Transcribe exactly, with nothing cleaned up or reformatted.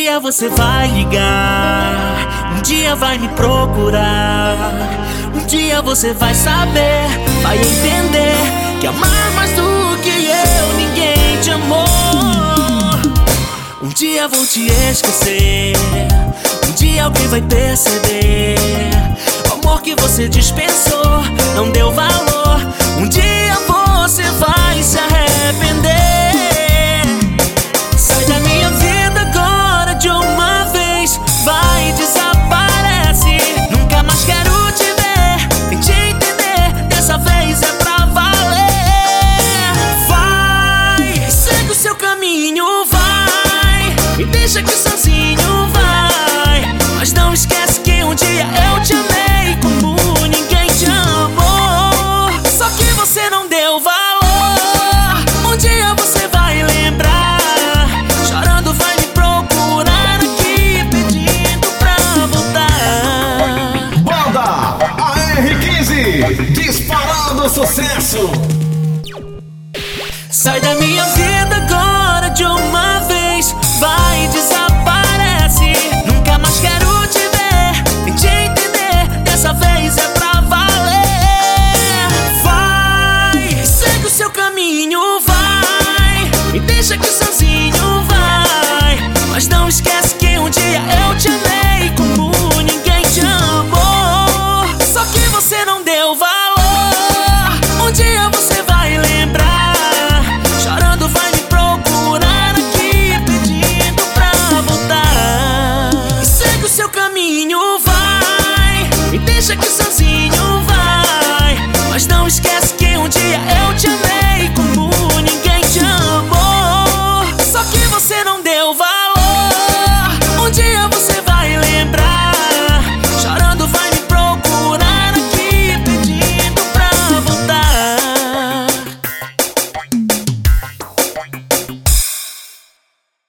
dia você vai ligar, um dia vai me procurar, um dia você vai saber, vai entender que amar mais do que eu ninguém te amou. Um dia vou te esquecer, um dia alguém vai perceber o amor que você dispensou, não deu valor. Um dia você vai se arrepender. Sai da minha vida agora de uma vez, vai, desaparece. Nunca mais quero te ver, nem te entender, dessa vez é pra valer. Vai, segue o seu caminho, vai, me deixa aqui sozinho, vai. Mas não esquece que um dia eu te amei como ninguém te amou. Só que você não deu valor. Um dia você vai lembrar, chorando vai me procurar aqui, pedindo pra voltar. Banda A R quinze, disparando sucesso. Sai da minha vida.